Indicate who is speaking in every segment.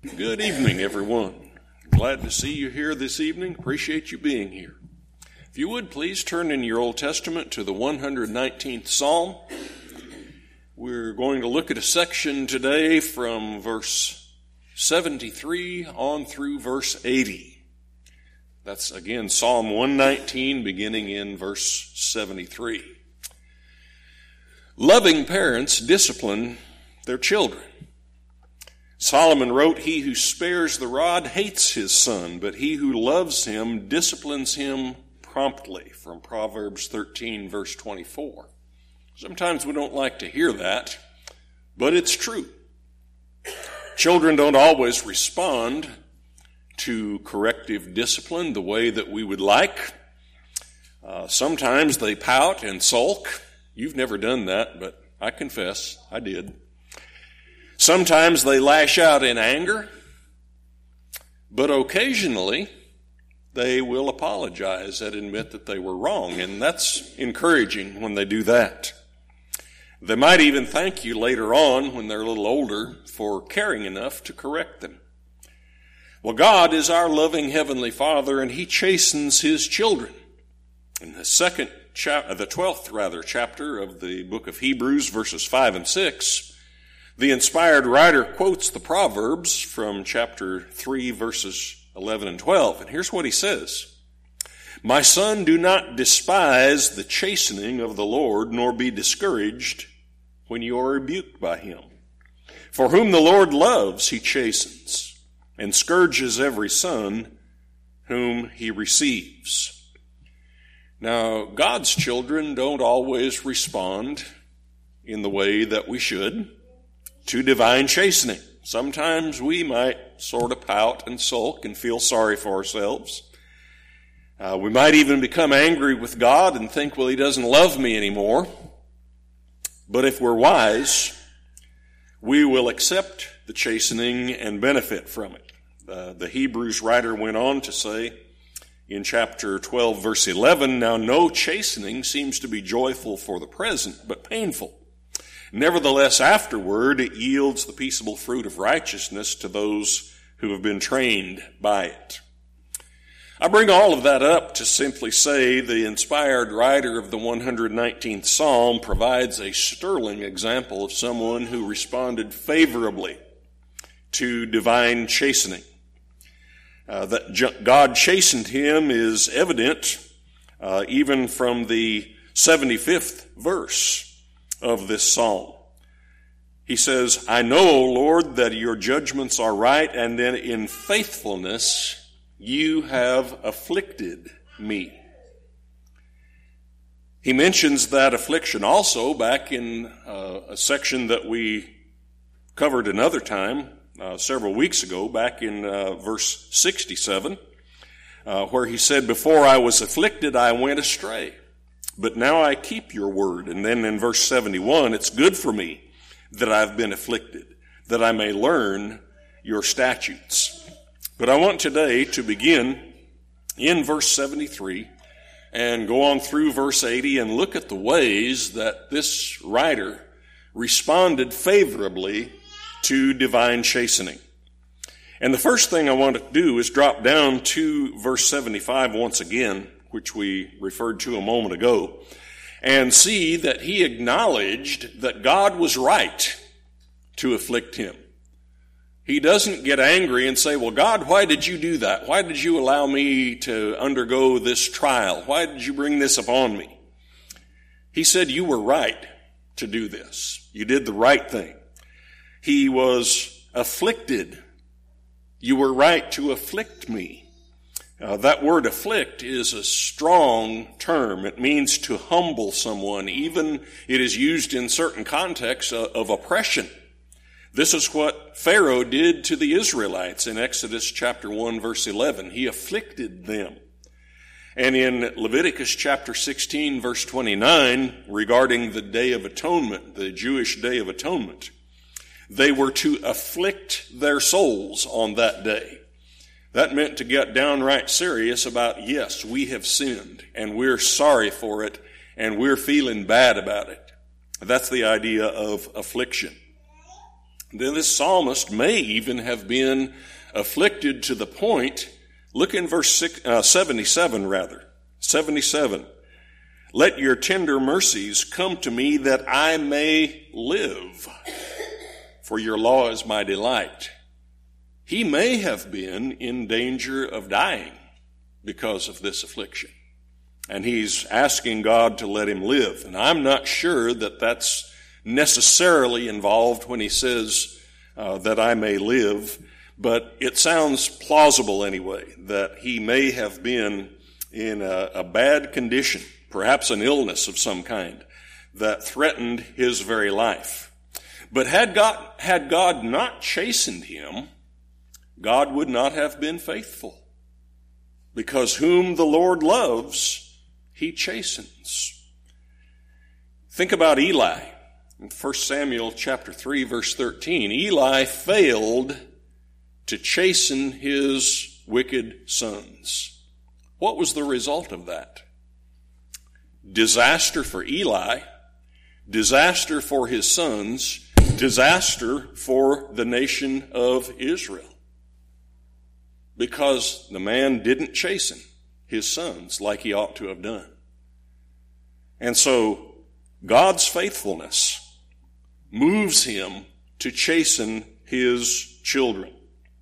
Speaker 1: Good evening, everyone. Glad to see you here this evening. Appreciate you being here. If you would, please turn in your Old Testament to the 119th Psalm. We're going to look at a section today from verse 73 on through verse 80. That's, again, Psalm 119, beginning in verse 73. Loving parents discipline their children. Solomon wrote, "He who spares the rod hates his son, but he who loves him disciplines him promptly," from Proverbs 13, verse 24. Sometimes we don't like to hear that, but it's true. Children don't always respond to corrective discipline the way that we would like. Sometimes they pout and sulk. You've never done that, but I confess I did. Sometimes they lash out in anger, but occasionally they will apologize and admit that they were wrong, and that's encouraging when they do that. They might even thank you later on when they're a little older for caring enough to correct them. Well, God is our loving Heavenly Father, and He chastens His children. In the 12th chapter of the book of Hebrews, verses 5 and 6, the inspired writer quotes the Proverbs from chapter 3, verses 11 and 12. And here's what he says: "My son, do not despise the chastening of the Lord, nor be discouraged when you are rebuked by Him. For whom the Lord loves, He chastens, and scourges every son whom He receives." Now, God's children don't always respond in the way that we should to divine chastening. Sometimes we might sort of pout and sulk and feel sorry for ourselves. We might even become angry with God and think, well, He doesn't love me anymore. But if we're wise, we will accept the chastening and benefit from it. The Hebrews writer went on to say in chapter 12, verse 11, "Now no chastening seems to be joyful for the present, but painful. Nevertheless, afterward it yields the peaceable fruit of righteousness to those who have been trained by it." I bring all of that up to simply say the inspired writer of the 119th Psalm provides a sterling example of someone who responded favorably to divine chastening. That God chastened him is evident even from the 75th verse of this psalm. He says, "I know, O Lord, that your judgments are right, and then in faithfulness you have afflicted me." He mentions that affliction also back in a section that we covered another time several weeks ago, back in verse 67, where he said, "Before I was afflicted, I went astray, but now I keep your word." And then in verse 71, "It's good for me that I've been afflicted, that I may learn your statutes." But I want today to begin in verse 73 and go on through verse 80 and look at the ways that this writer responded favorably to divine chastening. And the first thing I want to do is drop down to verse 75 once again, which we referred to a moment ago, and see that he acknowledged that God was right to afflict him. He doesn't get angry and say, "Well, God, why did you do that? Why did you allow me to undergo this trial? Why did you bring this upon me?" He said, "You were right to do this. You did the right thing." He was afflicted. "You were right to afflict me." That word afflict is a strong term. It means to humble someone. Even it is used in certain contexts of oppression. This is what Pharaoh did to the Israelites in Exodus chapter 1, verse 11. He afflicted them. And in Leviticus chapter 16, verse 29, regarding the Day of Atonement, the Jewish Day of Atonement, they were to afflict their souls on that day. That meant to get downright serious about, yes, we have sinned, and we're sorry for it, and we're feeling bad about it. That's the idea of affliction. Then this psalmist may even have been afflicted to the point, look in verse 77. 77. Let your tender mercies come to me that I may live, for your law is my delight. He may have been in danger of dying because of this affliction. And he's asking God to let him live. And I'm not sure that that's necessarily involved when he says that I may live, but it sounds plausible anyway, that he may have been in a bad condition, perhaps an illness of some kind, that threatened his very life. But had God not chastened him, God would not have been faithful. Because whom the Lord loves, he chastens. Think about Eli. In 1 Samuel chapter 3, verse 13, Eli failed to chasten his wicked sons. What was the result of that? Disaster for Eli, disaster for his sons, disaster for the nation of Israel. Because the man didn't chasten his sons like he ought to have done. And so God's faithfulness moves him to chasten his children.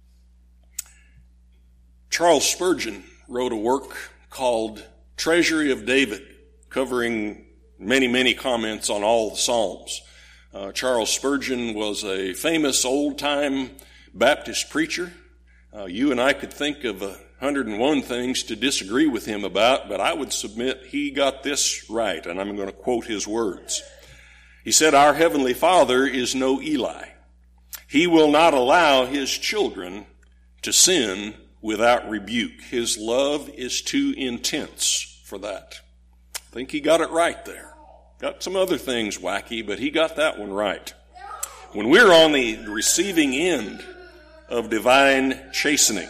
Speaker 1: Charles Spurgeon wrote a work called Treasury of David, covering many, many comments on all the Psalms. Charles Spurgeon was a famous old-time Baptist preacher. You and I could think of 101 things to disagree with him about, but I would submit he got this right, and I'm going to quote his words. He said, "Our Heavenly Father is no Eli. He will not allow his children to sin without rebuke. His love is too intense for that." I think he got it right there. Got some other things wacky, but he got that one right. When we're on the receiving end of divine chastening,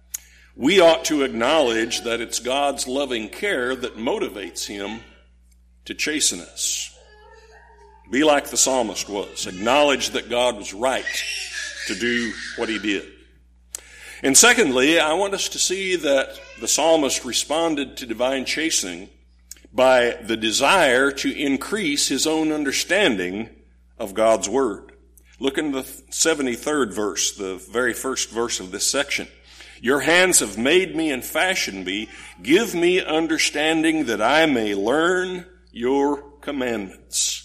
Speaker 1: we ought to acknowledge that it's God's loving care that motivates him to chasten us. Be like the psalmist was. Acknowledge that God was right to do what he did. And secondly, I want us to see that the psalmist responded to divine chastening by the desire to increase his own understanding of God's word. Look in the 73rd verse, the very first verse of this section. Your hands have made me and fashioned me. Give me understanding that I may learn your commandments.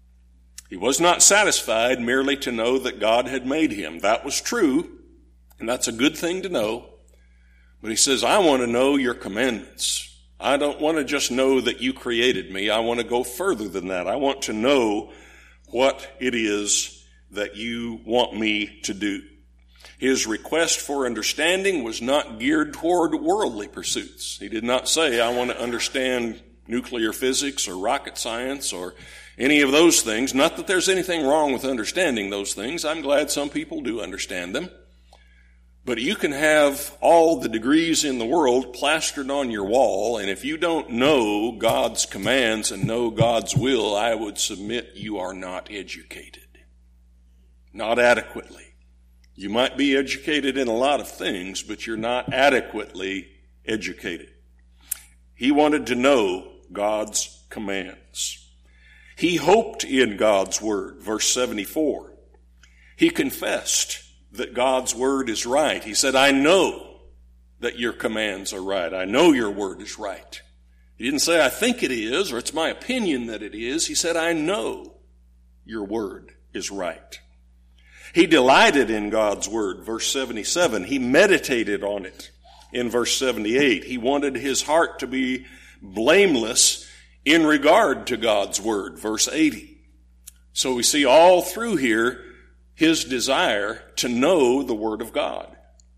Speaker 1: He was not satisfied merely to know that God had made him. That was true, and that's a good thing to know. But he says, I want to know your commandments. I don't want to just know that you created me. I want to go further than that. I want to know what it is that you want me to do. His request for understanding was not geared toward worldly pursuits. He did not say, I want to understand nuclear physics or rocket science or any of those things. Not that there's anything wrong with understanding those things. I'm glad some people do understand them. But you can have all the degrees in the world plastered on your wall, and if you don't know God's commands and know God's will, I would submit you are not educated. Not adequately. You might be educated in a lot of things, but you're not adequately educated. He wanted to know God's commands. He hoped in God's word, verse 74. He confessed that God's word is right. He said, I know that your commands are right. I know your word is right. He didn't say, I think it is, or it's my opinion that it is. He said, I know your word is right. He delighted in God's word, verse 77. He meditated on it in verse 78. He wanted his heart to be blameless in regard to God's word, verse 80. So we see all through here his desire to know the word of God.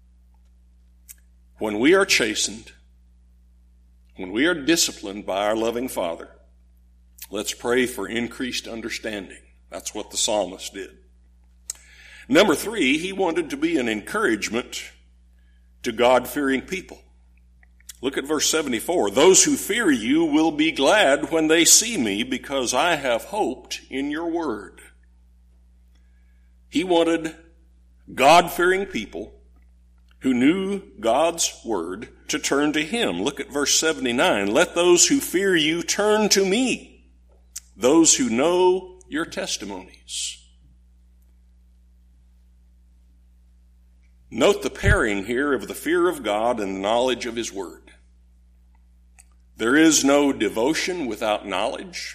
Speaker 1: When we are chastened, when we are disciplined by our loving Father, let's pray for increased understanding. That's what the psalmist did. Number 3, he wanted to be an encouragement to God-fearing people. Look at verse 74. Those who fear you will be glad when they see me, because I have hoped in your word. He wanted God-fearing people who knew God's word to turn to him. Look at verse 79. Let those who fear you turn to me, those who know your testimonies. Note the pairing here of the fear of God and the knowledge of his word. There is no devotion without knowledge.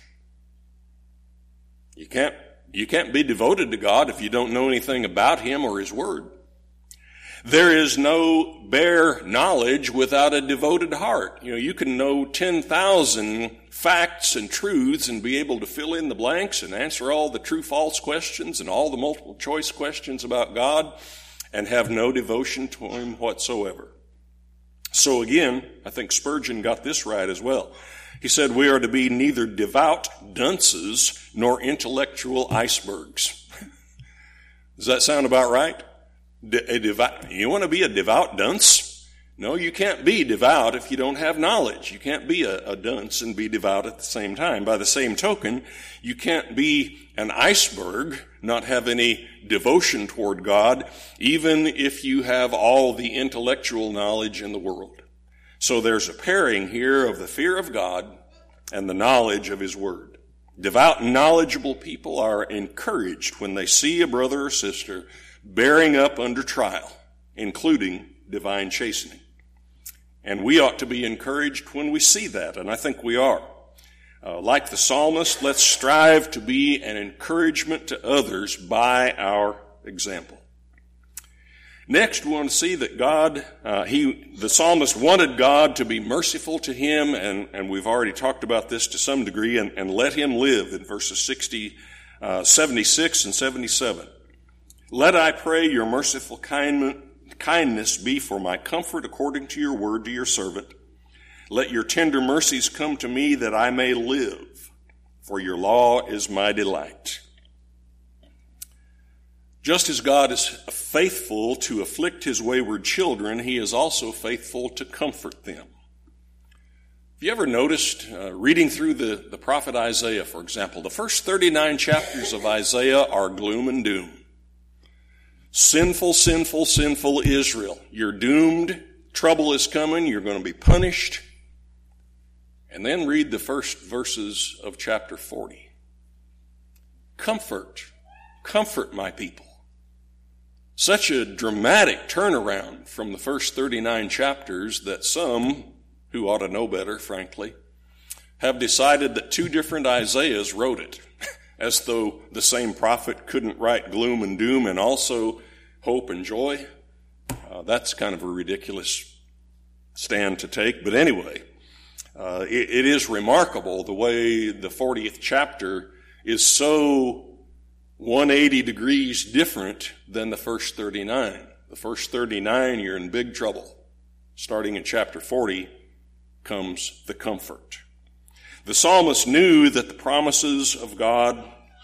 Speaker 1: You can't be devoted to God if you don't know anything about him or his word. There is no bare knowledge without a devoted heart. You can know 10,000 facts and truths and be able to fill in the blanks and answer all the true-false questions and all the multiple choice questions about God and have no devotion to him whatsoever. So again, I think Spurgeon got this right as well. He said we are to be neither devout dunces nor intellectual icebergs. Does that sound about right? You want to be a devout dunce? No, you can't be devout if you don't have knowledge. You can't be a dunce and be devout at the same time. By the same token, you can't be an iceberg, not have any devotion toward God, even if you have all the intellectual knowledge in the world. So there's a pairing here of the fear of God and the knowledge of his word. Devout, knowledgeable people are encouraged when they see a brother or sister bearing up under trial, including divine chastening. And we ought to be encouraged when we see that, and I think we are. Like the psalmist, let's strive to be an encouragement to others by our example. Next, we want to see that the psalmist wanted God to be merciful to him, and we've already talked about this to some degree, and let him live in verses 76 and 77. Let, I pray, your merciful kindness be for my comfort according to your word to your servant. Let your tender mercies come to me that I may live, for your law is my delight. Just as God is faithful to afflict his wayward children, he is also faithful to comfort them. Have you ever noticed, reading through the prophet Isaiah, for example, the first 39 chapters of Isaiah are gloom and doom. Sinful, sinful, sinful Israel. You're doomed. Trouble is coming. You're going to be punished. And then read the first verses of chapter 40. Comfort my people. Such a dramatic turnaround from the first 39 chapters that some, who ought to know better, frankly, have decided that two different Isaiahs wrote it, as though the same prophet couldn't write gloom and doom and also hope and joy. That's kind of a ridiculous stand to take. But anyway, it is remarkable the way the 40th chapter is so 180 degrees different than the first 39. The first 39, you're in big trouble. Starting in chapter 40 comes the comfort. The psalmist knew that the promises of God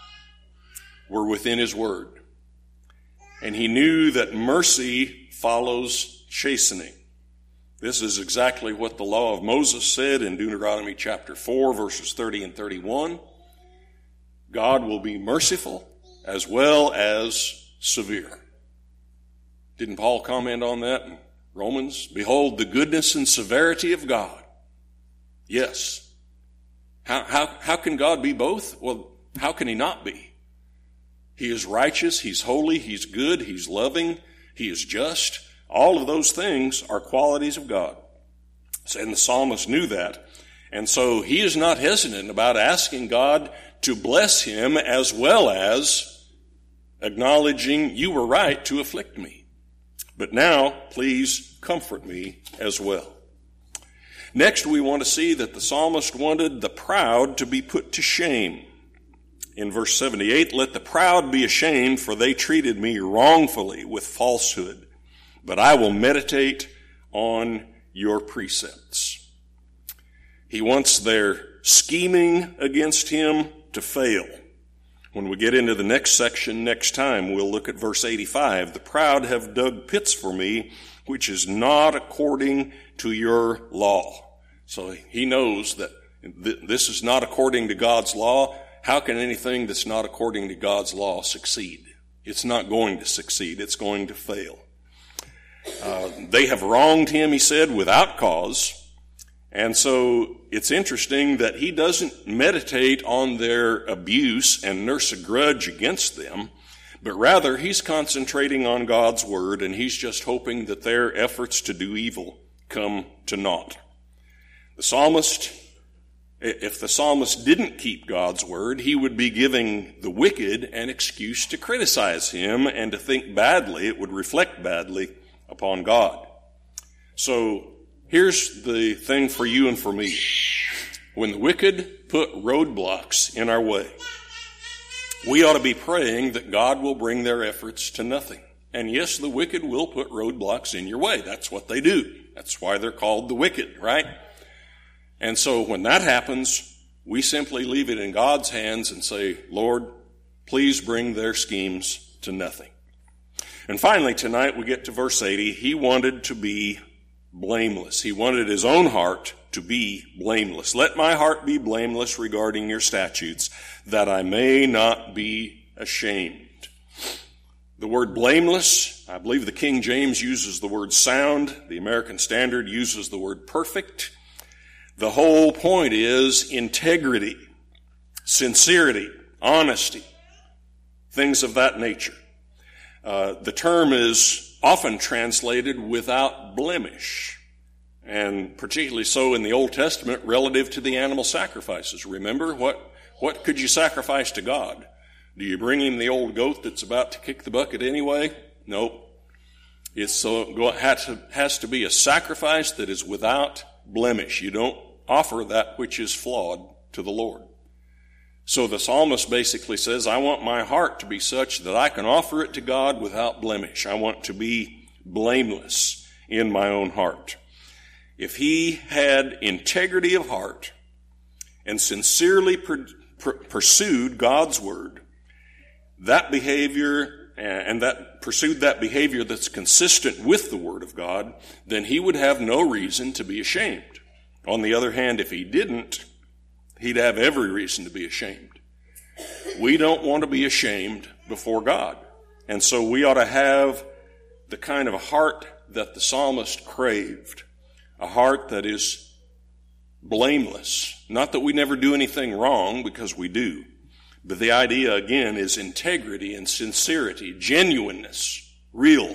Speaker 1: were within his word. And he knew that mercy follows chastening. This is exactly what the law of Moses said in Deuteronomy chapter 4, verses 30 and 31. God will be merciful as well as severe. Didn't Paul comment on that in Romans? Behold the goodness and severity of God. Yes. How can God be both? Well, how can he not be? He is righteous, he's holy, he's good, he's loving, he is just. All of those things are qualities of God. And the psalmist knew that. And so he is not hesitant about asking God to bless him as well as acknowledging you were right to afflict me. But now, please comfort me as well. Next, we want to see that the psalmist wanted the proud to be put to shame. In verse 78, let the proud be ashamed, for they treated me wrongfully with falsehood. But I will meditate on your precepts. He wants their scheming against him to fail. When we get into the next section next time, we'll look at verse 85. The proud have dug pits for me, which is not according to your law. So he knows that this is not according to God's law. How can anything that's not according to God's law succeed? It's not going to succeed. It's going to fail. They have wronged him, he said, without cause. And so it's interesting that he doesn't meditate on their abuse and nurse a grudge against them, but rather he's concentrating on God's word, and he's just hoping that their efforts to do evil come to naught. The psalmist, if the psalmist didn't keep God's word, he would be giving the wicked an excuse to criticize him and to think badly. It would reflect badly upon God. So here's the thing for you and for me. When the wicked put roadblocks in our way, we ought to be praying that God will bring their efforts to nothing. And yes, the wicked will put roadblocks in your way. That's what they do. That's why they're called the wicked, right? And so when that happens, we simply leave it in God's hands and say, Lord, please bring their schemes to nothing. And finally, tonight we get to verse 80. He wanted to be blameless. He wanted his own heart to be blameless. Let my heart be blameless regarding your statutes, that I may not be ashamed. The word blameless, I believe the King James uses the word sound. The American Standard uses the word perfect. The whole point is integrity, sincerity, honesty, things of that nature. The term is often translated without blemish, and particularly so in the Old Testament relative to the animal sacrifices. Remember, what could you sacrifice to God? Do you bring him the old goat that's about to kick the bucket anyway? Nope. It has to be a sacrifice that is without blemish. You don't offer that which is flawed to the Lord. So the psalmist basically says, I want my heart to be such that I can offer it to God without blemish. I want to be blameless in my own heart. If he had integrity of heart and sincerely pursued God's word, that behavior, and that pursued that behavior that's consistent with the word of God, then he would have no reason to be ashamed. On the other hand, if he didn't, he'd have every reason to be ashamed. We don't want to be ashamed before God. And so we ought to have the kind of heart that the psalmist craved, a heart that is blameless. Not that we never do anything wrong, because we do. But the idea, again, is integrity and sincerity, genuineness, real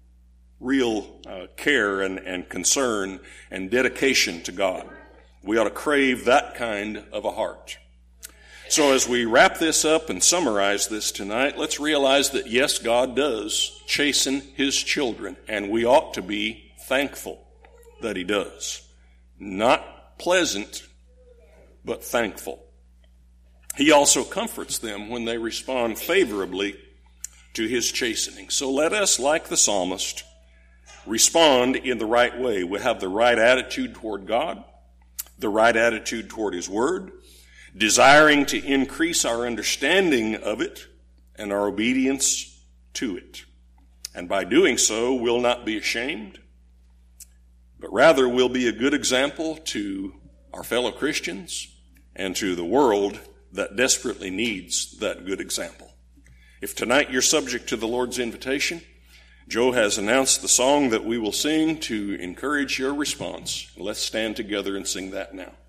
Speaker 1: care and concern and dedication to God. We ought to crave that kind of a heart. So as we wrap this up and summarize this tonight, let's realize that yes, God does chasten his children, and we ought to be thankful that he does. Not pleasant, but thankful. He also comforts them when they respond favorably to his chastening. So let us, like the psalmist, respond in the right way. We have the right attitude toward God, the right attitude toward his word, desiring to increase our understanding of it and our obedience to it. And by doing so, we'll not be ashamed, but rather we'll be a good example to our fellow Christians and to the world that desperately needs that good example. If tonight you're subject to the Lord's invitation, Joe has announced the song that we will sing to encourage your response. Let's stand together and sing that now.